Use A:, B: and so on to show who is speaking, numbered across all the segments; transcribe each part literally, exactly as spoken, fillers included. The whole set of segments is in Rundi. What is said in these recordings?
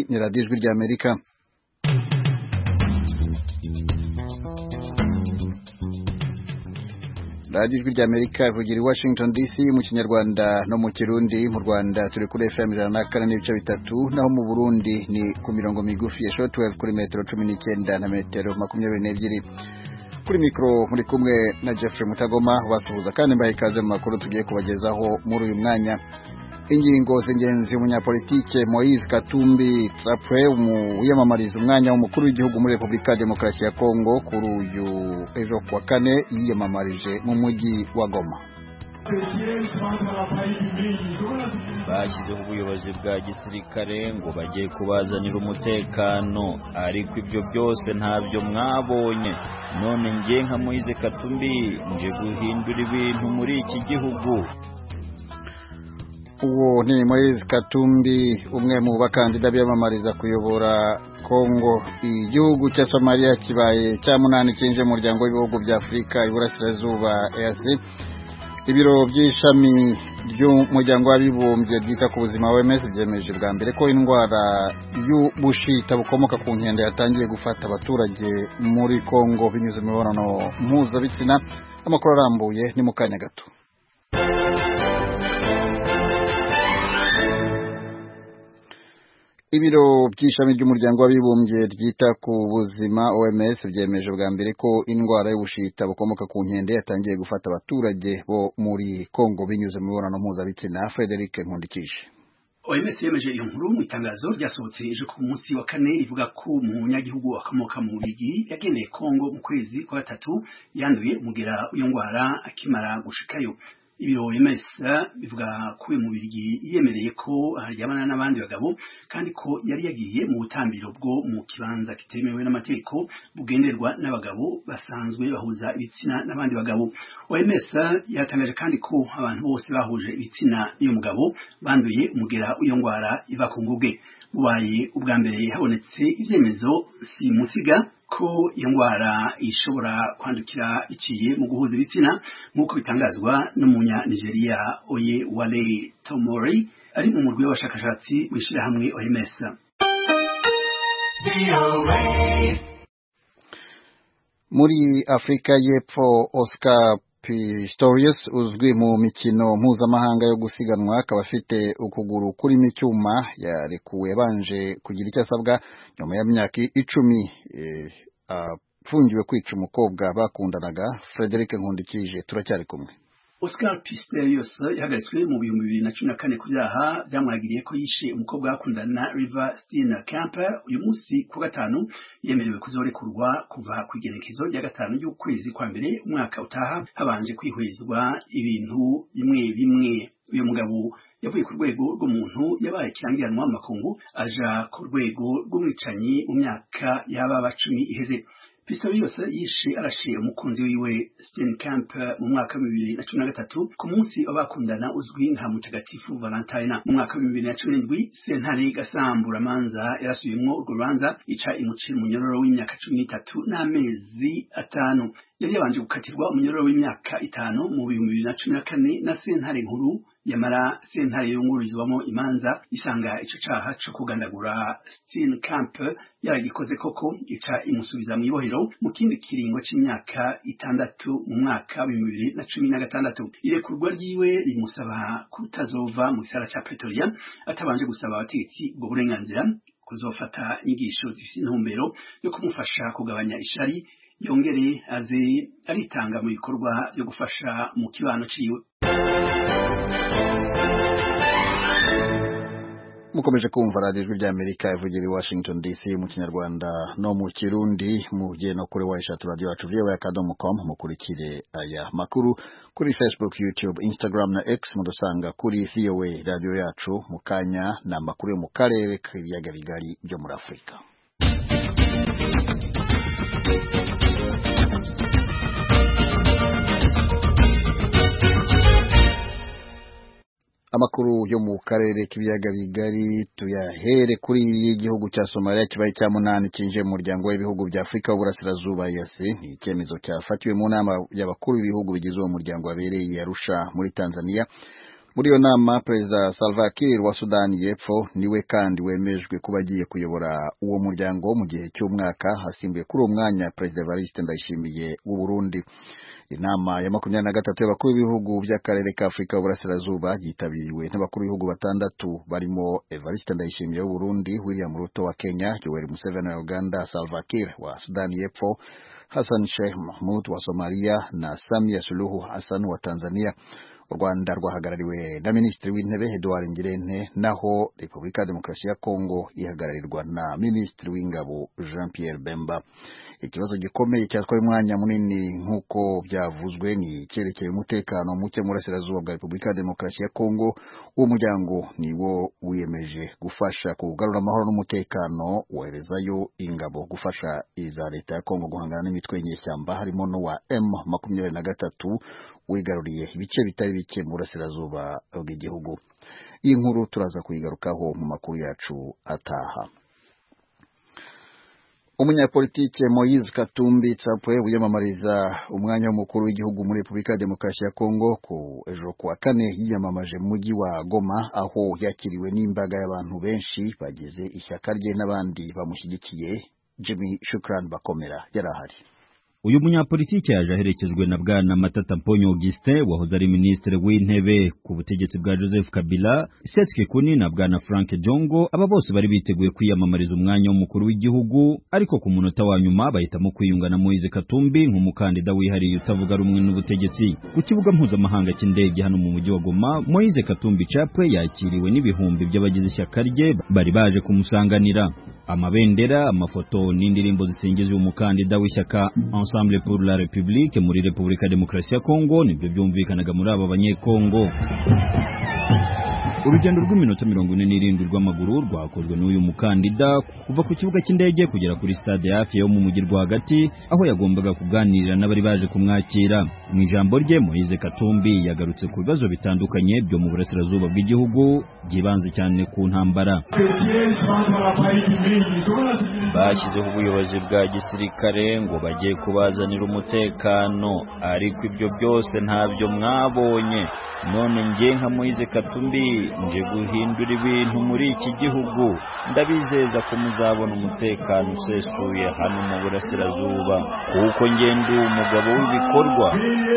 A: ni radiyo ijwi ry'Amerika. radiyo ijwi ry'Amerika ivugira i Washington D C mu Kinyarwanda no mu Kirundi. Mu Rwanda turi kuri F M ijana na kane n'ibice bitatu, naho mu Burundi ni ku mirongo migufi ya shortwave kuri metero cumi n'icyenda na metero makumyabiri n'ebyiri. Kuri mikro muri kumwe na Jeffrey Mutagoma, basuhuza kandi mbaye ikaze mu makuru tugiye kubagezaho muri uyu mwanya. Ingingo z'ingenzi umunyapolitike Moise Katumbi Tsapwe wiyamamariza umwanya w'umukuru w'igihugu muri Repubulika ya Demokarasi ya Kongo kuri uyu ejo kuwa kane yiyamamarije mu mujyi wa Goma.
B: Bashyizeho ubuyobozi bwa gisirikare ngo bagiye kubazanira umutekano, ariko ibyo byose ntabyo mwabonye. None ngiye nka Moise Katumbi nje guhindura ibintu muri iki gihugu.
A: Uwo ni Moise Katumbi, umwe mu bakandida biyamamariza kuyobora Kongo. Igihugu cya Somalia kibaye cya munani kinje mu muryango w'ibihugu bya Afurika y'Iburasirazuba E A C. Ibiro by'ishami ry'umuryango w'abibumbye byita ku buzima O M S byemeje bwa mbere ko indwara y'ubushita bukomoka ku nkende yatangiye gufata abaturage muri Kongo binyuze mu mibonano mpuzabitsina. Amakuru arambuye ni mu kanya gato. Ibiro by'ishami ry'umuryango w'abibumbye ryita ku buzima O M S byemeje bwa mbere ko indwara y'ubushita bukomoka ku nkende yatangiye gufata abaturage bo muri Kongo binyuze mu mibonano mpuzabitsina. Frederic Nkundikije.
C: O M S yemeje iyo nkuru mu itangazo ryasohotse ejo ku munsi wa kane rivuga ko umunyagihugu akomoka mu Bubiligi yagendeye Kongo mu kwezi kwa gatatu yanduye umugera w'iyo ndwara akimara gushikayo. Ibiro O M S bivuga ko uyu Bubiligi yemereye ko aryamana n'abandi bagabo kandi ko yari yagiye mu butambiro bwo mu kibanza kitemewe n'amategeko bugenderwa n'abagabo basanzwe bahuza ibitsina n'abandi bagabo. O M S yatangaje kandi ko abantu bose bahuje ibitsina n'uyu mugabo banduye umugera w'iyo ndwara iva ku nguge. Bubaye ubwa mbere habonetse ivyemezo simusiga ko iyo ndwara ishobora kwandukira iciye mu guhuza ibitsina nk'uko bitangazwa n'umunya Nigeria Oye Wale Tomori ari mu murwi w'abashakashatsi w'ishirahamwe O M S.
A: Muri Afrika y'Epfo, Oscar Pistorius uzwi mu mikino mpuzamahanga yo gusiganwa akaba afite ukuguru kuri micyuma yarekuwe banje kugira icyo asabwa nyuma y'imyaka icumi afungiwe uh, kwica umukobwa bakundanaga. Frederic Nkundikije, turacyari kumwe.
C: Oscar Pistorius yahagaritswe mu bihumbi bibiri na cumi na kane ku byaha byamwagiriye ko yishe umukobwa bakundana River Steenkamp. Uyu munsi ku gatanu yemerewe kuzorekurwa kuva ku igenekezo rya gatanu y'ukwezi kwa mbere umwaka utaha habanje kwihwezwa ibintu bimwe bimwe. Uyu mugabo yavuye ku rwego rw'umuntu yabaye kirangiranwa mu makungu aja ku rwego rw'umwicanyi mu myaka yaba cumi iheze. Pistorius yishe arashe umukunzi wiwe Steenkamp mu mwaka wa bibiri na cumi na gatatu ku munsi w'abakundana uzwi nka Mutagatifu Valentina. Mu mwaka wa bibiri na cumi n'indwi sentare gasambura manza yarasubiyemwo urwo rubanza ica imucira umunyororo w'imyaka cumi n'itatu n'amezi atanu. Yari yabanje gukatirwa umunyororo w'imyaka itanu mu bihumbi bibiri na cumi na kane na sentare nkuru, yamara sentare yungururizwamo imanza isanga ico caha co kugandagura Steenkamp yaragikoze koko, ica imusubiza mu ibohero mu kindi kiringo c'imyaka itandatu mu mwaka wa bibiri na cumi na gatandatu. Irekurwa ryiwe rimusaba kutazova mu gisara ca Pretoria atabanje gusaba abategetsi ubwo burenganzira, kuzofata inyigisho zifise intumbero yo kumufasha kugabanya ishari, yongere aze aritanga mu bikorwa byo gufasha mu kibano ciwe.
A: Mukomeje kumva radiyo ijwi ry'Amerika ivugira i Washington D C mu Kinyarwanda no mu Kirundi. Mujye no kuri wayishatu radio yacu V O A akadomo com mukurikire aya makuru kuri Facebook, YouTube, Instagram na X. Mudusanga kuri V O A radio yacu. Mukanya na makuru yo mu karere k'ibiyaga bigari byo muri Afrika. Amakuru yo mu karere k'ibiyaga bigari tuyahere kuri igihugu cya Somalia kibaye cya munani kinje mu muryango w'ibihugu bya Afrika y'Uburasirazuba E A C. Ni icyemezo cyafatiwe mu nama y'abakuru b'ibihugu bigize uwo muryango wabereye Arusha muri Tanzania Muri iyo nama Perezida Salva Kiir wa Sudani y'Epfo niwe kandi wemejwe kuba agiye kuyobora uwo muryango mu gihe cy'umwaka, hasimbuye kuri uwo mwanya Perezida Evariste Ndayishimiye w'u Burundi. Inama ya makumyabiri na gatatu y'abakuru b'ibihugu by'akarere ka Afurika y'Uburasirazuba yitabiriwe n'abakuru b'ibihugu batandatu barimo Evariste Ndayishimiye w'u Burundi, William Ruto wa Kenya, Yoweri Museveni wa Uganda, Salva Kiir wa Sudani y'Epfo, Hassan Sheikh Mahmoud wa Somalia na Samia Suluhu Hassan wa Tanzania. U Rwanda rwahagarariwe na Minisitiri w'Intebe Edouard Ngirente, naho Repubulika ya Demokarasi ya Kongo ihagararirwa na Minisitiri w'Ingabo Jean Pierre Bemba. Ikibazo gikomeye cyatwaye umwanya munini nk'uko byavuzwe ni cyerekeye umutekano muke mu burasirazuba bwa Repubulika ya Demokarasi ya Kongo. Uwo muryango niwo wiyemeje gufasha kugarura amahoro n'umutekano, woherezayo ingabo gufasha iza leta ya Kongo guhangana n'imitwe y'inyeshyamba harimo n'uwa M makumyabiri na gatatu wigaruriye ibice bitari bike mu burasirazuba bw'igihugu. Iyi nkuru turaza kuyigarukaho mu makuru yacu ataha. Umunyapolitike Moise Katumbi Chapwe wiyamamariza umwanya w'umukuru w'igihugu muri Repubulika ya Demokarasi ya Kongo ku ejo kuwa kane yiyamamaje mu mujyi wa Goma, aho yakiriwe n'imbaga y'abantu benshi bagize ishyaka rye n'abandi bamushyigikiye. Jimmy Shukran Bakomera yarahari.
B: Uyu munyapolitike yaje aherekezwe na Bwana Matata Mponyo Augustin wahoze ari Minisitiri w'Intebe ku butegetsi bwa Joseph Kabila, Setsike Kuni na Bwana Frank Jongo. Aba bose bari biteguye kwiyamamariza umwanya w'umukuru w'igihugu, ariko ku munota wa nyuma bahitamo kwiyunga na Moise Katumbi nk'umukandida wihariye utavuga rumwe n'ubutegetsi. Ku kibuga mpuzamahanga cy'indege hano mu mujyi wa Goma, Moise Katumbi Chapwe yakiriwe n'ibihumbi by'abagize ishyaka rye bari baje kumusanganira. Amabendera, amafoto n'indirimbo zisingiza umukandida w'ishyaka Ensemble pour la République muri Repubulika ya Demokarasi ya Kongo nibyo byumvikanaga muri aba banyekongo. Urugendo rw'iminota mirongo ine n'irindwi rw'amaguru rwakozwe n'uyu mukandida kuva ku kibuga cy'indege kugera kuri stade yafi yo mu mujyi rwagati, aho yagombaga kuganirira n'abari baje kumwakira. Mu ijambo rye Moise Katumbi yagarutse ku bibazo bitandukanye byo mu burasirazuba bw'igihugu byibanze cyane ku ntambara.
D: Bashyizeho ubuyobozi bwa gisirikare ngo bagiye kubazanira umutekano, ariko ibyo byose ntabyo mwabonye. None ngiye nka Moise Katumbi nje guhindura ibintu muri iki gihugu. Ndabizeza ko muzabona umutekano usesuye hano mu burasirazuba, kuko ngende umugabo w'ibikorwa.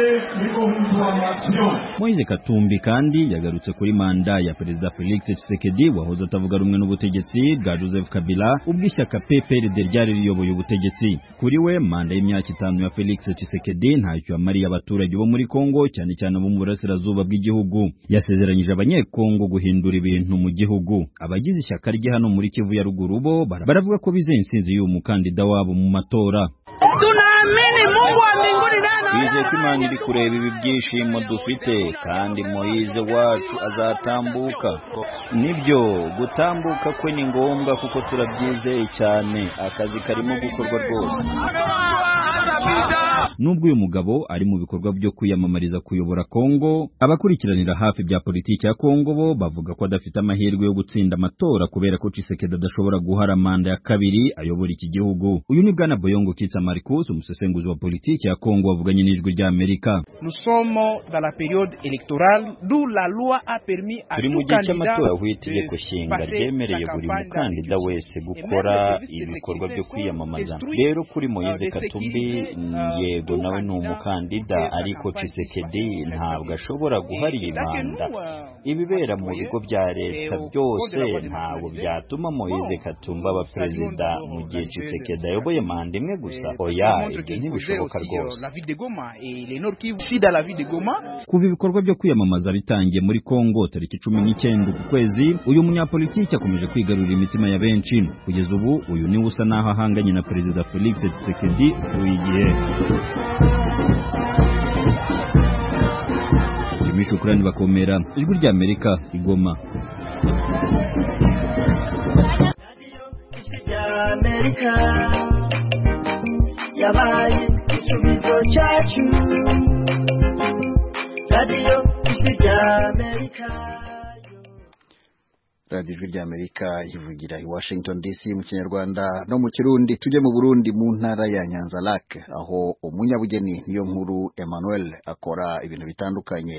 B: Moise Katumbi kandi yagarutse kuri manda ya Perezida Felix Tshisekedi wahoze atavuga rumwe n'ubutegetsi bwa Joseph Kabila, ubwishyaka P P R D ryari riyoboye ubutegetsi. Kuri we manda y'imyaka itanu ya Felix Tshisekedi ntacyo yamariye abaturage bo muri Kongo, cyane cyane abo mu burasirazuba bw'igihugu. Yasezeranyije abanyekongo guhindura ibintu mu gihugu. Abagize ishyaka rye hano muri Kivu ya ruguru bo baravuga ko bizeye insinzi y'uyu mukandida wabo mu matora.
E: Tunaamini Mungu wa mbinguni nana
D: Bizeye ko Imana iri kureba ibi byishimo dufite, kandi Moise wacu azatambuka. Nibyo gutambuka kwe ni ngombwa kuko turabyizeye cyane, akazi karimo gukorwa rwose.
B: Nubwo uyu mugabo ari mu bikorwa byo kwiyamamariza kuyobora Kongo, abakurikiranira hafi bya politiki ya Kongo bo bavuga ko adafite amahirwe yo gutsinda amatora kubera ko Tshisekedi adashobora guhara manda ya kabiri ayobora iki gihugu. Uyu ni Bwana Boyongo Kitsa Marcus, umusesenguzi wa politiki ya Kongo, wavuganye n'ijwi rya Amerika.
E: Nous sommes dans la période électorale d'où la loi a permis à tout candidat
D: aho itegeko nshinga ryemereye buri mukandida wese gukora ibikorwa byo kwiyamamaza. Rero kuri Moise Katumbi yego nawe ni umukandida, ariko Tshisekedi ntabwo ashobora guharira manda. Ibibera mu bigo bya leta byose ntabwo byatuma Moise Katumbi aba perezida mu gihe Tshisekedi ayoboye manda imwe gusa. Oya, ntibishoboka rwose.
B: Kuva ibikorwa byo kwiyamamaza bitangiye muri Kongo tariki cumi n'icyenda ku kwezi, uyu munyapolitiki akomeje kwigarurira imitima ya benshi. Kugeza ubu uyu ni usa naho ahanganye na Perezida Felix Tshisekedi uyu gihe. Jimmy Shukran Bakomera, ijwi rya Amerika, Igoma.
F: Yabaye ikibizo cyacu Radio Ijwi Amerika.
A: Radio Ijwi Amerika ivugira i Washington D C mu Kinyarwanda no mu Kirundi. Tujye mu Burundi mu ntara ya Nyanza-Lac, aho umunyabugeni niyo nkuru Emmanuel akora ibintu bitandukanye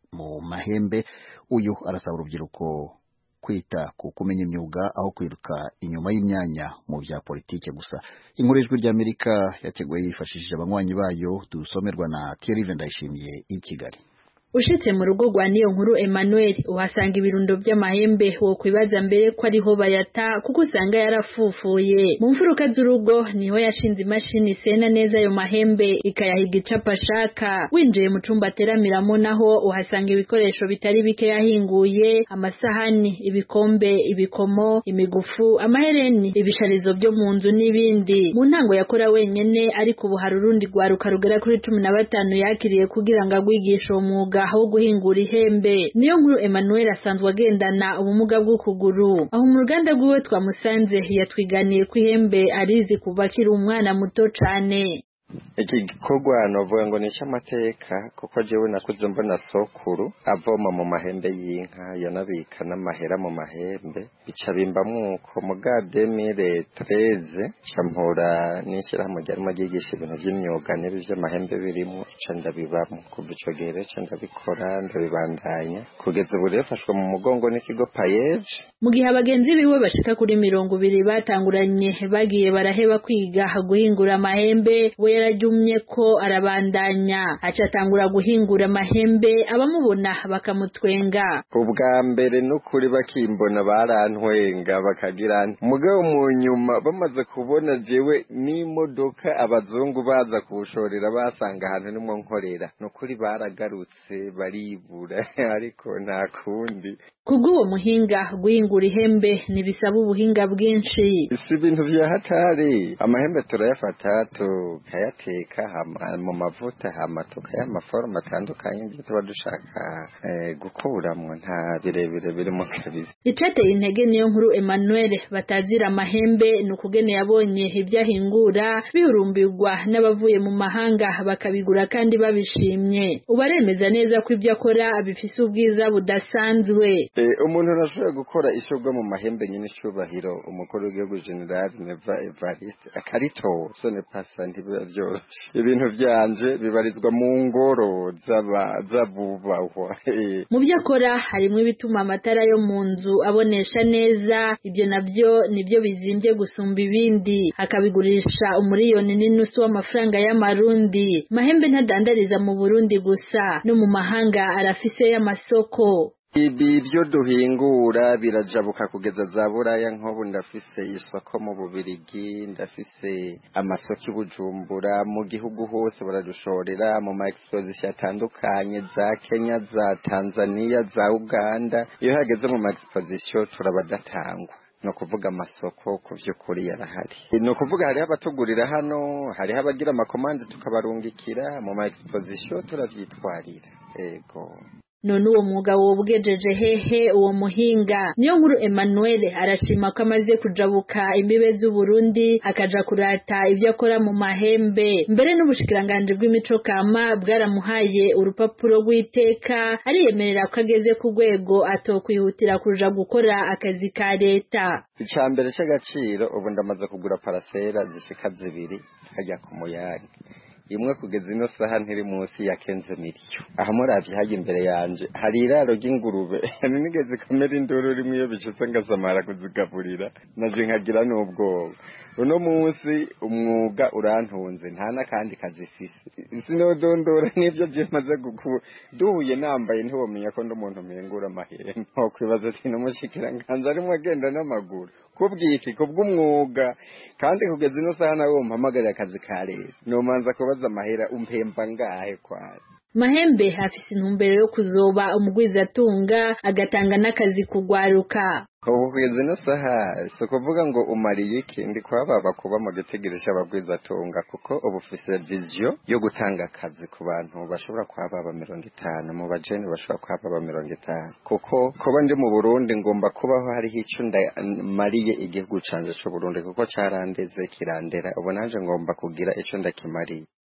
A: mu mahembe. Uyu arasaba urubyiruko kwita ku kumenya imyuga aho kwiruka inyuma y'imyanya mu bya politike gusa. Inkuru y'Ijwi ry'Amerika yateguye yifashishije abanywanyi bayo, dusomerwa na Thierry Ndayishimiye i Kigali.
G: Ushitse mu rugo rwa niyo nkuru Emmanuel uhasanga ibirundo by'amahembe wo kwibaza mbere ko ariho bayata kuko usanga yarafufuye. Mu mfuruka z'urugo niho yashinze imashini sena neza ayo mahembe ikayahiga icapa shaka. Winjiye mu cumba ateramiramo naho uhasanga ibikoresho bitari bike yahinguye: amasahani, ibikombe, ibikomo, imigufu, amahereni, ibisharizo byo mu nzu n'ibindi. Mu ntango yakora wenyene, ariko ubu hari urundi rwaruka rugera kuri cumi na batanu yakiriye kugira ngo agwigishe uwo mwuga aho guhingura ihembe. Niyo nkuru Emmanuel asanzwe agendana ubumuga bw'ukuguru. Aho mu ruganda rwiwe twamusanze yatwiganiye ko ihembe arizi kuva akiri umwana muto cane.
H: Iki gikorwa novuga ngo ni cy'amateka kuko jewe nakuze mbona sokuru avoma mu mahembe y'inka, yanabika n'amahera mu mahembe, bica bimbamwo ko mu ga deux mille treize campora n'ishyirahamwe ryarimo ryigisha ibintu by'imyuga n'ibi by'amahembe birimo, ca ndabibamo kuva ico gihe ca ndabikora ndabibandanya kugeza ubu refashwe mu mugongo n'ikigo Payeje.
G: Mu gihe abagenzi biwe bashika kuri mirongo ibiri batanguranye bagiye baraheba kwiga guhingura amahembe, we yarajumye ko arabandanya acatangura guhingura amahembe, abamubona bakamutwenga.
H: Ubwa mbere n'ukuri bakimbona barantwenga bakagira mugabo mu nyuma bamaze kubona jewe n'imodoka abazungu baza kushorera basanga ahantu nimwe nkorera, n'ukuri baragarutse baribura ariko nta kundi.
G: Kubw'uwo muhinga guhingura ihembe nibisaba ubuhinga bwinshi.
H: Si ibintu vya hatari, amahembe turayafata tukayateka mu mavuta hama tukayamaforma atandukanye ibyo tuba dushaka eh, gukuramwo, nta birebire birimo kabisa.
G: Icateye intege niyo nkuru Emmanuel batazira amahembe n'ukugene yabonye ibyo ahingura bihurumbirwa n'abavuye mu mahanga bakabigura kandi babishimye. Ubaremeza neza ko ibyo akora bifise ubwiza budasanzwe.
H: Umuntu arashobora gukora ishobwa mu mahembe nyine cyubahiro umukuru w'igihugu General Neva Evariste akarito sone pasa ntibyo byoroshye. Ibintu byanje bibarizwa mu ngoro zaba zabubahwa.
G: Mu byo akora harimo ibituma amatara yo mu nzu abonesha neza, ibyo nabyo nibyo bizimbye gusumba ibindi, akabigurisha umuriyoni n'inusu w'amafaranga y'amarundi. Mahembe ntadandariza mu Burundi gusa, no mu mahanga arafise y'amasoko.
H: Ibi byo duhingura birajabuka kugeza za Buraya, nk'ubu ndafise isoko mu Bubirigi, ndafise amasoko i Bujumbura, mu gihugu hose baradushorera mu ma exposition atandukanye za Kenya, za Tanzania, za Uganda. Iyo hageze mu ma exposition turabadatangwa, no kuvuga amasoko ku by'ukuri yarahari. No kuvuga hari abatugurira hano, hari abagira amakomande tukabarungikira mu ma exposition turavyitwarira. Ego
G: none uwo mwuga wobwejeje hehe uwo muhinga? Niyo nkuru Emmanuel arashima ko amaze kujabuka imbibe z'u Burundi akaja kurata ibyo akora mu mahembe. Mbere n'ubushikiranganje bw'imico kama bwaramuhaye urupapuro rw'iteka, ariyemerera ko ageze ku rwego atokwihutira kuja gukora akazi ka leta.
H: Icambere cy'agaciro ubu ndamaze kugura parasera zishika zibiri hajya ku Muyange, imwe kugeza ino saha ntiri munsi ya kenze miliyo. Aha muravye haje imbere yanje hari iraro ry'ingurube nigeze kamera induru rimwe iyo bicetse ngasamara kuzigaburira naje nkagira n'ubwoba. Uno munsi umwuga urantunze nta nakandi kazifise, sinodondora n'ivyo je maze guku duhuye nambaye ntiwomenya ko ndumuntu mpengura amahera. Nko kwibaza ati n'umushikira nganza arimwe agenda n'amaguru kubwiki kubw'umwuga, kandi kugeza ino saha nawe umpamagarira akazi ka leta nomanza kubaza amahera umpemba ngahe kwari.
G: Mahembe hafise intumbero yo kuzoba umugwizatunga agatanga n'akazi kugwaruka.
H: Ubu kugeza ino saha si kuvuga ngo umariye iki, ndi kwababa kuba mu gitegereje abagwizatunga kuko ubu ufise vision yo gutanga akazi ku bantu bashobora kwababa mirongo itanu, mu bajene bashobora kwababa mirongo itanu, kuko kuba ndi mu Burundi ngomba kubaho hariho ico ndamariye igihugu canje c'u Burundi kuko carandeze kirandera, ubu nanje ngomba kugira ico ndakimariye.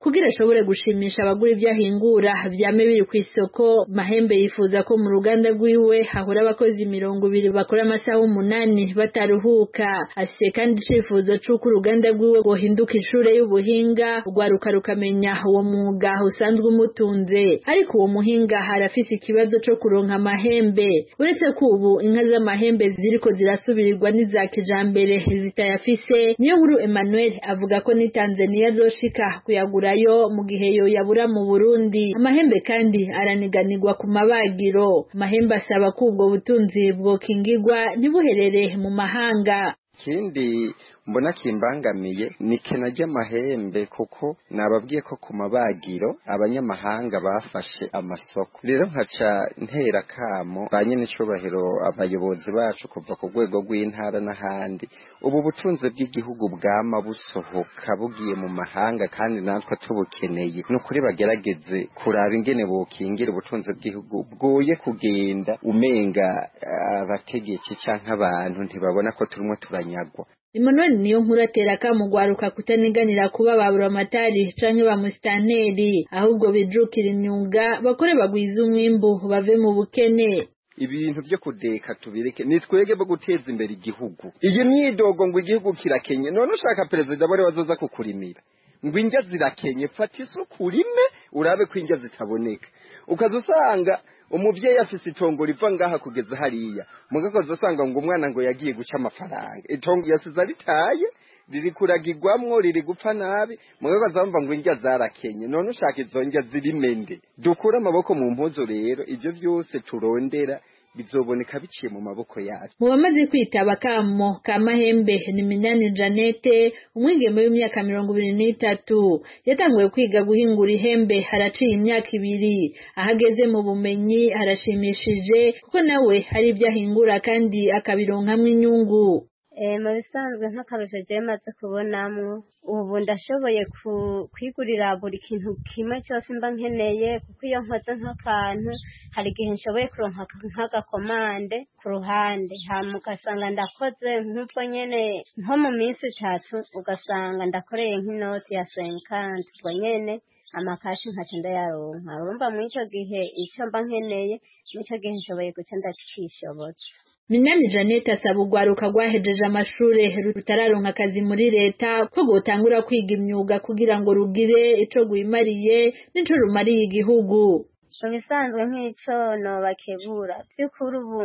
G: kugira ashobore gushimisha abagura ibyo ahingura vyame biri ku isoko. Mahembe yifuza ko mu ruganda rwiwe hahora abakozi mirongo ibiri bakora amasaha umunani bataruhuka. Afise kandi icifuzo c'uko uruganda rwiwe rwohinduka ishure y'ubuhinga rwaruka rukamenya uwo mwuga usanzwe umutunze, ariko uwo muhinga harafise ikibazo co kuronka amahembe. Uretse ko ubu inka z'amahembe ziriko zirasubirirwa n'iza kijambere zitayafise, Niyonkuru Emmanuel avuga ko ni Tanzania zoshika kuyagurayo mu gihe yo yabura mu Burundi. Amahembe kandi araniganirwa ku mabagiro. Amahembe asaba ko ubwo butunzi bwokingirwa ntibuherere mu mahanga.
H: Kindi mbona kimbangamiye ni kena ry'amahembe, kuko nababwiye ko ku mabagiro abanyamahanga bafashe amasoko. Rero nkaca ntera kamo banye n'icubahiro abayobozi bacu kuva ku rwego rw'intara n'ahandi, ubu butunzi bw'igihugu bwama busohoka bugiye mu mahanga kandi natwe tubukeneye. Nukuri bagerageze kuraba ingene bokingira ubutunzi bw'igihugu bwoye kugenda umenga abategetsi canke abantu ntibabona ko turimo turanyagwa.
G: Emmanuel Niyonkuru atera kamo gwaruka kutaniganira kuba babura amatari canke ba musitanteri, ahubwo bijukira imyuga bakore bagwiza umwimbu bave mu bukene.
H: Ibintu byo kudeka tubireke, nitwege bo guteza imbere igihugu. Iyi myidogo ngo igihugu kirakenye, none ushaka perezida bari wazoza kukurimira ngo injya zirakenye, fata isuku urime urabe ko injya zitaboneka. Ukazusanga umuvyeyi afise itongo riva ngaha kugeza hariya, mugakoze usanga ngo umwana ngo yagiye guca amafaranga, itongo yasize ritaye riri kuragirwamwo riri gupfa nabi, mugakoze bamva ngo injya zarakenye. None ushaka izo njya zirimende, dukura amaboko mu mpuzo. Rero ivyo vyose turondera bizoboneka biciye mu maboko yacu.
G: Mu bamaze kwitaba kamo ka Mahembe ni Minani Janete, umwigeme w'imyaka mirongo ibiri n'itatu, yatanguye kwiga guhingura ihembe haraciye imyaka ibiri. Ahageze mu bumenyi harashimishije kuko nawe hari ibyo ahingura kandi akabironkamwo inyungu.
I: Eh mu bisanzwe nk'akarusho je maze kubonamwo, ubu ndashoboye kwigurira buri kintu kimwe cyose mba nkeneye, kuko iyo nkoze nk'akantu hari igihe nshoboye kuronka nk'agakomande ku ruhande, hama ugasanga ndakoze nk'ubwo nyene nko mu minsi itatu ugasanga ndakoreye nk'inoti ya cinquante ubwo nyene amakashi nkaca ndayaronka. Urumva muri ico gihe ico mba nkeneye n'ico gihe nshoboye guca ndakishobotse.
G: Minani Janete asaba urwaruka rwahejeje amashure rutararonka akazi muri leta ko gutangura kwiga imyuga kugira ngo rugire ico rwimariye n'ico rumariye igihugu.
I: Bisanzwe nk'ico no bakebura by'ukuri ubu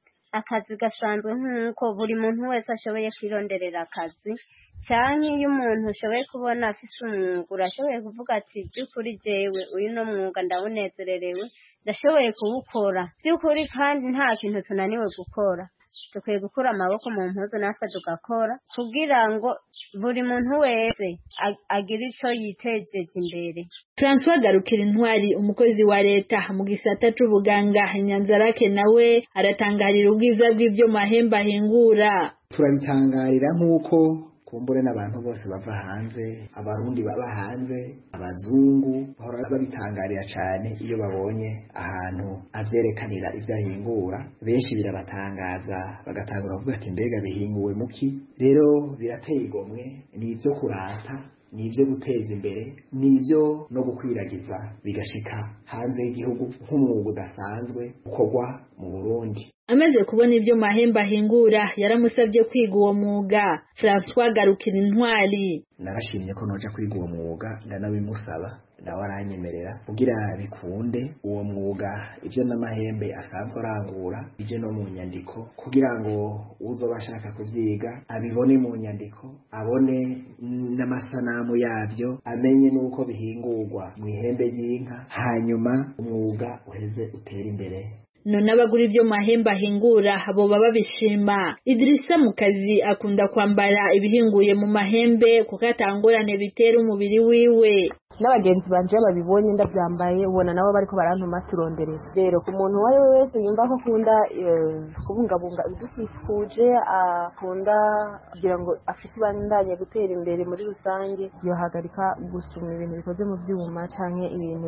I: akazi gasanzwe nk'uko buri muntu wese ashoboye kwironderera akazi, canke iyo umuntu ushoboye kubona afise umwuga urashoboye kuvuga ati by'ukuri jewe uyu no mwuga ndawunezererewe, ndashoboye kuwukora by'ukuri kandi nta kintu tunaniwe gukora. Tukwiye gukura amaboko mu mpuzu natwe tugakora kugira ngo buri muntu wese agire ico yitejeje imbere.
G: François Garukira Intwari, umukozi wa leta mu gisata c'ubuganga Nyanzarake, nawe aratangarira ubwiza bw'ibyo Mahembe ahingura.
J: Turabitangarira nk'uko kumbure n'abantu bose bava hanze, abarundi baba hanze, abazungu bahora babitangarira cyane iyo babonye ahantu avyerekanira ivyo ahingura. Benshi birabatangaza bagatangura kuvuga ati mbega bihinguwe muki. Rero birateye igomwe, ni ivyo kurata, ni ivyo guteza imbere, ni ivyo no gukwiragiza bigashika hanze y'igihugu nk'umwuga udasanzwe ukorwa mu Burundi.
G: Amaze kubona ibyo Mahembe ahingura yaramusabye kwiga uwo mwuga. François Garukira Intwari:
J: narashimye ko noja kwiga uwo mwuga ndanabimusaba, nawe aranyemerera kugira bikunde uwo mwuga ibyo n'Amahembe asanzwe arangura ije no mu nyandiko, kugira ngo uzoba ashaka kuvyiga abibone mu nyandiko, abone n'amasanamu yavyo, amenye nuko bihingurwa mu ihembe y'inka, hanyuma umwuga uheze utera imbere.
G: None abagura ibyo Mahembe ahingura abo baba bishima. Idrissa Mukazi akunda kwambara ibihinguye mu mahembe kuko atangorane bitera umubiri wiwe.
K: N'abagenzi banje babibonye ndavyambaye ubona nabo bariko barantuma turondereza. Rero ku muntu wari wese yumva ko kunda kubungabunga ibidukikuje, akunda kugira ngo afite bandanye gutera imbere muri rusange, yohagarika gusuma ibintu bikoze mu byuma canke ibintu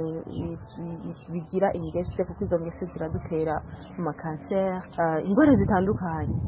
K: bigira ingese, kuko izo ngese ziradutera mu cancer, ingwara zitandukanye.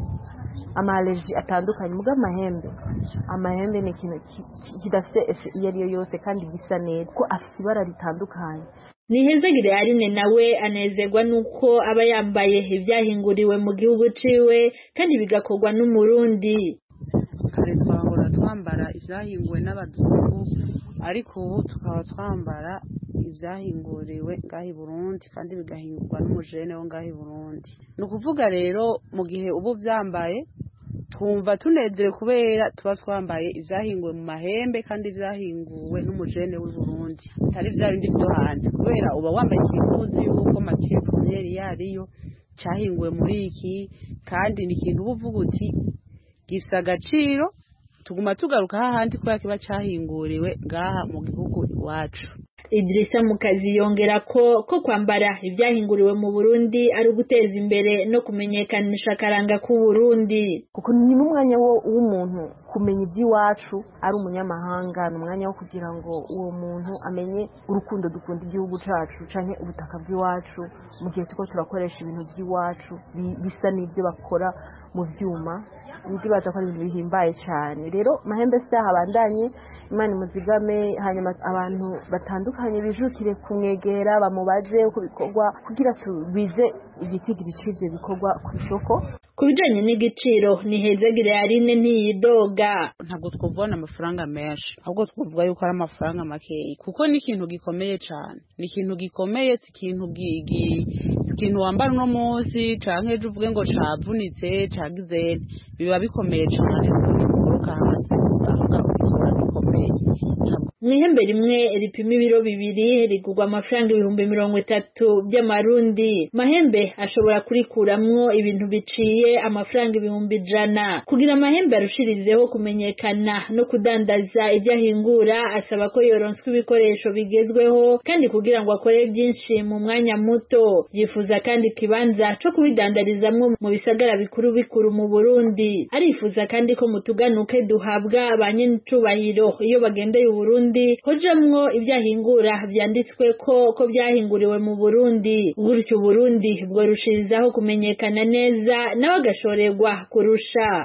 K: amalerji atandukanye muga amahembe amahembe ni ikintu kidafite efe iyo ariyo yose kandi gisa neza ko afite ibara ritandukanye.
G: Nihezagire Aline nawe anezerwa nuko aba yambaye ibyahinguriwe mu gihugu ciwe kandi bigakorwa n'umurundi.
L: Kare twahora twambara ibyahinguwe n'abazungu ariko ubu tukaba twambara ibyahinguriwe ngahi Burundi kandi bigahingurwa n'umujene wo ngahi Burundi. Ni ukuvuga rero mu gihe ubu byambaye twumva tunezerewe kubera tuba twambaye ibyahinguwe mu mahembe kandi byahinguwe n'umujene w'u Burundi atari bya bindi byo hanze, kubera uba wambaye ikibuzi yuko matière première yariyo cyahinguwe muri iki kandi ni ikintu uvuga uti gifite agaciro tuguma tugaruka hahandi ko yakiba cyahinguriwe ngaha mu gihugu iwacu.
G: Idrissa Mukazi yongera ko ko kwambara ibyahinguriwe mu Burundi ari uguteza imbere no kumenyekanisha karanga ku Burundi,
K: kuko ni n'umwanya w'umuntu kumenya iby'iwacu ari umunyamahanga, n'umwanya wo kugira ngo uwo muntu amenye urukundo dukunda igihugu cacu canke ubutaka bw'iwacu mu gihe tuko turakoresha ibintu by'iwacu bisa n'ibyo bakora mu vyuma. Ndi baza ko ibintu bihimbaye cyane. Rero mahembe staha abandanye Imana muzigame, hanyuma abantu batandukanye bijukire kumwegera bamubaze uko bikorwa kugira tubize igitigiri c'ivyo bikorwa ku isoko.
G: Kubijanye n'igiciro Nihezagire Aline ntiyidoga.
L: Ntabwo twuvana amafaranga menshi ahubwo twavuga yuko ari amafaranga makeyi kuko ni ikintu gikomeye cyane, ni ikintu gikomeye, si ikintu gigi si ikintu wambara no munsi canke ejo uvuge ngo cavunitse cagize, biba bikomeye cyane kuruka hasi usanga ikora gikomeye.
G: Mwihembe rimwe ripima ibiro bibiri rigurwa amafaranga ibihumbi mirongo itatu by'amarundi. Mahembe ashobora kurikuramwo ibintu biciye amafaranga ibihumbi ijana. Kugira amahembe arushirizeho kumenyekana no kudandaza ibyo ahingura, asaba ko yoronswa ibikoresho bigezweho kandi kugira ngo akore byinshi mu mwanya muto. Yifuza kandi kibanza co kubidandarizamwo mu bisagara bikuru bikuru mu Burundi. Arifuza kandi ko mutuganuke duhabwa abanyencubahiro iyo bagendeye Burundi hojamwo ibyahingura byanditswe ko ko byahinguriwe mu Burundi, gutyo Burundi bwo rushirizaho kumenyekana neza n'abagashorerwa kurusha.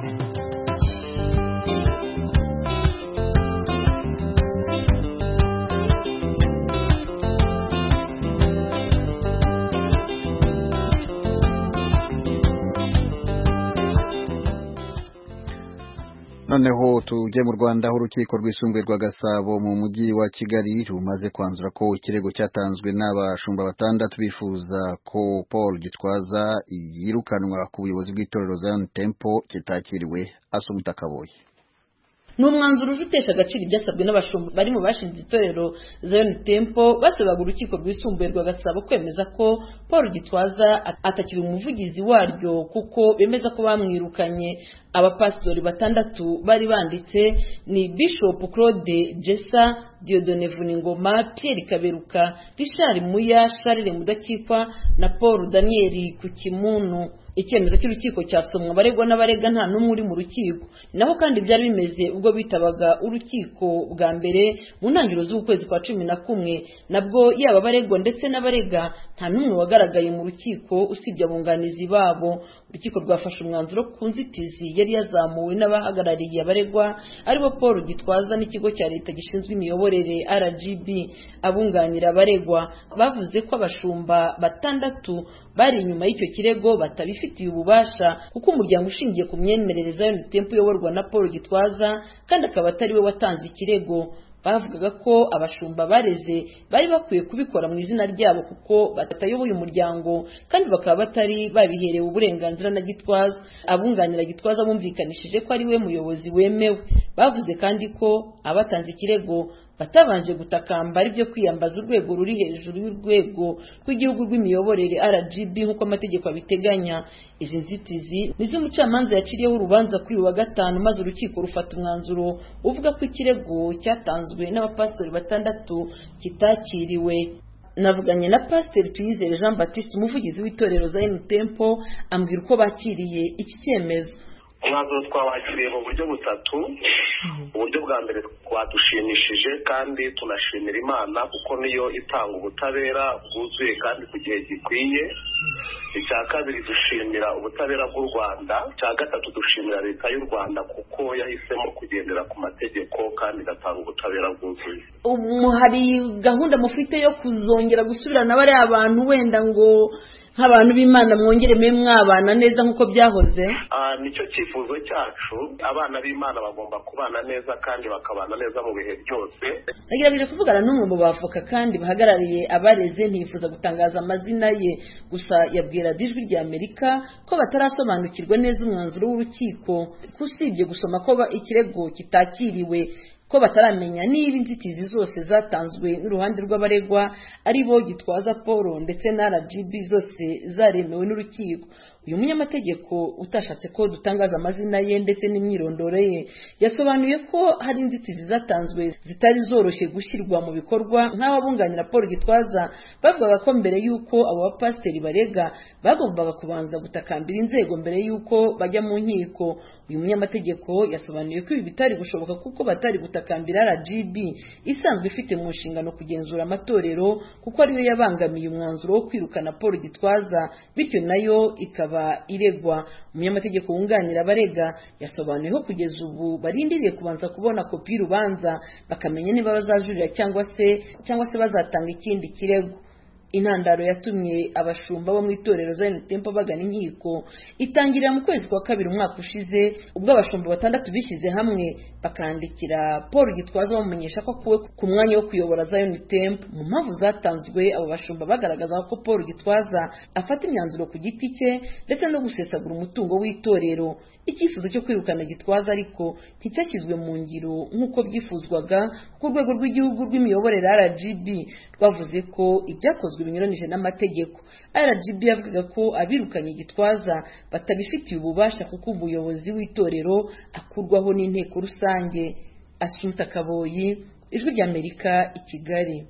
A: Noneho tujye mu Rwanda aho urukiko rwisumbuye rwa Gasabo mu mujyi wa Kigali rumaze kwanzura ko ikirego cyatanzwe n'abashumba batandatu bifuza ko Paul Gitwaza yirukanwa ku buyobozi bw'itorero Zion Temple kitakiriwe. Asumta Kaboye.
M: Numwanzuro ufitesha agaciro ibyasabwe n'abashumba bari mu bashinze itorero Zion Temple basabaga urukiko rwisumbuye rwa Gasabo kwemeza ko Paul Gitwaza atakiri umuvugizi waryo kuko bemeza ko bamwirukanye. Abapastori batandatu bari banditse ni Bishop Claude Jessa, Dieudonne Vuningoma, Pierre Kaberuka, Richard Muya, Charles Mudakikwa na Paul Daniel Kukimunu. Icyemezo cy'urukiko cyasomwa baregwa n'abarega nta numwe uri mu rukiko. Naho kandi byari bimeze ubwo bitabaga urukiko bwa mbere mu ntangiriro z'ukwezi kwa cumi na kumwe, nabwo yaba baregwa ndetse n'abarega nta numwe wagaragaye mu rukiko usibye abunganizi babo. Urukiko rwafashe umwanzuro ku nzitizi yari yazamuwe n'abahagarariye abaregwa aribo Paul Gitwaza n'ikigo cya leta gishinzwe imiyoborere R G B. Abunganira abaregwa bavuze ko abashumba batandatu bari inyuma y'icyo kirego batabifitiye ububasha kuko umuryango ushingiye ku myemerere Zion Temple uyoborwa na Paul Gitwaza kandi akaba atari we watanze ikirego. Bavugaga ko abashumba bareze bari bakwiye kubikora mu izina ryabo kuko batayoboye umuryango kandi bakaba batari babiherewe uburenganzira na Gitwaza. Abunganira Gitwaza bumvikanishije ko ari we muyobozi wemewe. Bavuze kandi ko abatanze ikirego batabanje gutakamba ari byo kwiyambaza urwego ruri hejuru y'urwego rw'igihugu rw'imiyoborere R G B nk'uko amategeko abiteganya. Izi nzitizi nizo umucamanza yaciriyeho urubanza kuri wa gatanu maze urukiko rufata umwanzuro uvuga ko ikirego cyatanzwe n'abapastori batandatu kitakiriwe. Navuganye na Pasteur Tuyizere Jean Baptiste umuvugizi w'itorero Zion Temple ambwira uko bakiriye iki cyemezo.
N: Umwanzuro twawakiriye mu buryo butatu. Uburyo bwa mbere twadushimishije kandi tunashimira Imana kuko niyo itanga ubutabera bwuzuye kandi ku gihe gikwiye. icya kabiri dushimira ubutabera bw'u Rwanda, icya gatatu dushimira leta y'u Rwanda kuko yahisemo kugendera ku mategeko kandi igatanga ubutabera bwuzuye.
M: Ubu hari gahunda mufite yo kuzongera gusubirana bariya abantu wenda ngo nk'abantu b'Imana mwongere mwe mwabana neza nk'uko byahoze?
N: Ah, nicyo cyifuzo cyacu, abana b'Imana bagomba kubana neza kandi bakabana neza mu bihe byose.
M: Nagerageje kuvugana n'umwe mu bavoka kandi bahagarariye abareze, ntifuza gutangaza amazina ye, gusa yabwira Ijwi rya Amerika ko batarasobanukirwa neza umwanzuro w'urukiko, kusibye gusoma ko ikirego kitakiriwe, ko bataramenya niba inzitizi zose zatanzwe n'uruhande rw'abaregwa ari bo Gitwaza Paul ndetse na R G B zose zaremewe n'urukiko. Uyu munyamategeko utashatse ko dutangaza amazina ye ndetse n'imyirondoro ye yasobanuye ko hari inzitizi zatanzwe zitari zoroshye gushyirwa mu bikorwa, nk'aho abunganira Paul Gitwaza bavuga ko mbere y'uko abo bapasiteri barega bagombaga kubanza gutakambira inzego mbere y'uko bajya mu nkiko. Uyu munyamategeko yasobanuye ko ibi bitari gushoboka kuko batari gutakambira R G B isanzwe ifite mu nshingano kugenzura amatorero, kuko ariyo yabangamiye umwanzuro wo kwirukana Paul Gitwaza, bityo nayo ikaba iregwa. Umunyamategeko wunganira abarega yasobanuye ko kugeza ubu barindiriye kubanza kubona kopi y'urubanza bakamenya niba bazajurira cyangwa se cyangwa se bazatanga ikindi kirego. Intandaro yatumye abashumba bo mu itorero Zion Temple bagana inkiko itangirira mu kwezi kwa kabiri umwaka ushize, ubwo abashumba batandatu bishyize hamwe bakandikira Paul Gitwaza bamumenyesha ko akuwe ku mwanya wo kuyobora Zion Temple. Mu mpamvu zatanzwe, abo bashumba bagaragaza ko Paul Gitwaza afata imyanzuro ku giti cye ndetse no gusesagura umutungo w'itorero. Icyifuzo cyo kwirukana Gitwaza ariko nticyashyizwe mu ngiro nk'uko byifuzwaga, ku rwego rw'igihugu rw'imiyoborere R G B rwavuze ko ibyakozwe binyuranije n'amategeko. R G B yavugaga ko abirukanye Gitwaza batabifitiye ububasha kuko ubuyobozi w'itorero akurwaho n'inteko rusange. Asumta Kaboyi, Ijwi rya Amerika, i Kigali.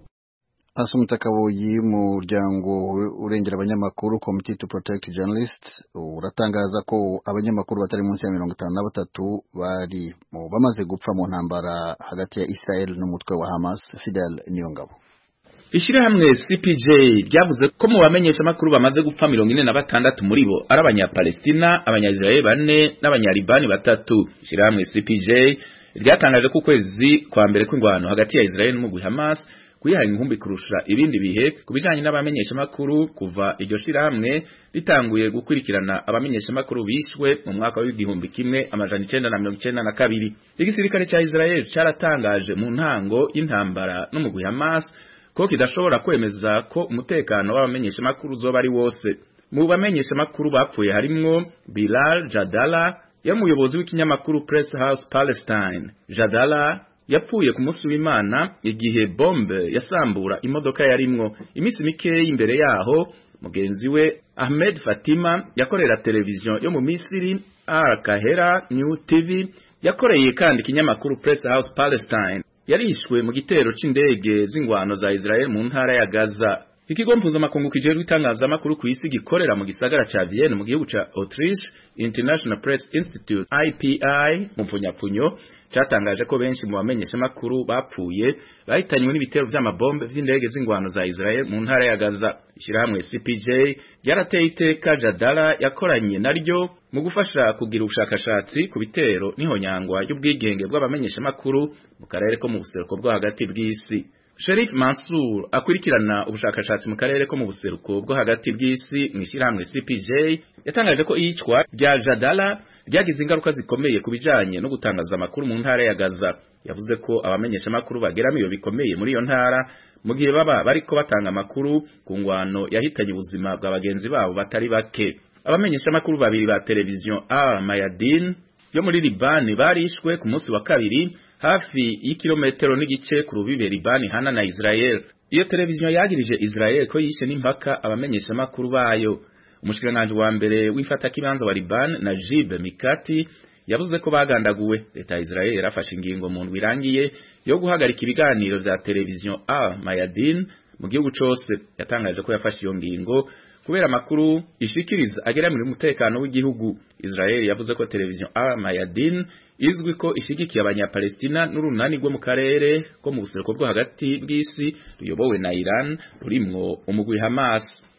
A: Asumta Kaboyi, umuryango urengera abanyamakuru Committee to Protect Journalists uratangaza ko abanyamakuru batari munsi ya mirongo itanu na batatu bari mu bamaze gupfa mu ntambara hagati ya Israel n'umutwe wa Hamas. Fidel Niyongabo.
O: Ishirahamwe C P J ryavuze ko mu bamenyesha makuru bamaze gupfa mirongo ine na batandatu muri bo ari abanya-Palestina, abanya-Israel bane n'abanya-Libani batatu. Ishirahamwe C P J ryatangaje ko kwezi kwa mbere kw'ingwano hagati ya Israel n'umugwi Hamas kuyiha inkumbi kurusha ibindi bihe kubijanye n'abamenyesha makuru kuva iryo shirahamwe ritanguye gukurikirana abamenyesha makuru bishwe mu mwaka w'igihumbi kimwe amajana icenda na mirongo icenda na kabiri. Igisirikare ca Israel caratangaje mu ntango y'intambara n'umugwi Hamas ko kidashobora kwemeza ko umutekano w'abamenyesha makuru zoba ari wose. Mu bamenyesha makuru bapfuye harimwo Bilal Jadala, yamuyobozi w'ikinyamakuru Press House Palestine. Jadala yapfuye ku munsi w'Imana igihe bombe yasambura imodoka yarimwo. Imisi mikeyi imbere yaho mugenzi we Ahmed Fatima yakorera televiziyo yo mu Misiri Al Kahera New T V yakoreye kandi ikinyamakuru Press House Palestine yarishwe mu gitero c'indege z'ingwano za Israel mu ntara ya Gaza. Ikigo mpuzamakungu kijejwe itangazamakuru ku isi gikorera mu gisagara ca Vienne mu gihugu ca Autriche, International Press Institute I P I mu mfunyapfunyo catangaje ko benshi mu bamenyesha makuru bapfuye bahitanywe n'ibitero vy'amabombe vy'indege z'ingwano za Israel mu ntara ya Gaza. Ishirahamwe C P J ryarateye iteka Jadala yakoranye naryo mu gufasha kugira ubushakashatsi ku bitero n'ihonyangwa y'ubwigenge bw'abamenyesha makuru mu karere ko mu buseruko bwo hagati bw'isi. Sherif Mansour akurikirana ubushakashatsi mu karere ko mu buseruko bwo hagati bw'isi mu ishirahamwe C P J yatangaje ko iyicwa rya Jadala ryagize ingaruka zikomeye ku bijanye no gutangaza amakuru mu ntara ya Gaza. Yavuze ko abamenyesha makuru bageramiyo bikomeye muri iyo ntara mu gihe baba bariko batanga amakuru ku ngwano yahitanye ubuzima bwa bagenzi babo batari bake. Abamenyesha makuru babiri ba televiziyo Al Mayadin yo muri Libani barishwe ku munsi wa kabiri hafi y'ikilometero n'igice ku rubibe Libani hana na Israel. Iyo televiziyo yagirije Israel ko yishe n'impaka abamenyesha makuru bayo. Umushikiranganje wa mbere w'ifata kibanza wa Liban Najib Mikati yavuze ko bagandaguwe. Leta ya Israel yarafashe ingingo mu ndwi irangiye yo guhagarika ibiganiro vya televiziyo Al Mayadin mu gihugu cose. Yatangaje ko yafashe iyo ngingo kubera amakuru ishikiriza agera muri umutekano w'igihugu. Israel yavuze ko televiziyo Al Mayadin izwi ko ishigikiye abanya-Palestina n'urunani rwo mu karere ko mu buseruko bwo hagati bw'isi ruyobowe na Iran rurimwo umugwi Hamas.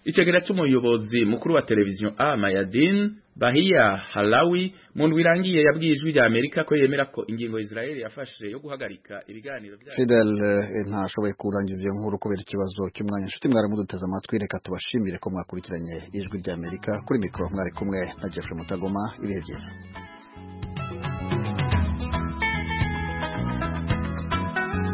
O: icegera cy'umuyobozi mukuru wa televiziyo A Mayadin Bahia Halawi mu ndwi irangiye yabwiye ijwi rya Amerika ko yemera ko ingingo Israel yafashe yo guhagarika ibiganiro bya
A: Fidel ntashoboye kurangiza iyo nkuru kubera ikibazo cy'umwanya. Nshuti mwari muduteze amatwi, reka tubashimire ko mwakurikiranye ijwi rya Amerika. Kuri mikoro mwari kumwe na Jeffrey Mutagoma. Ibihe byiza.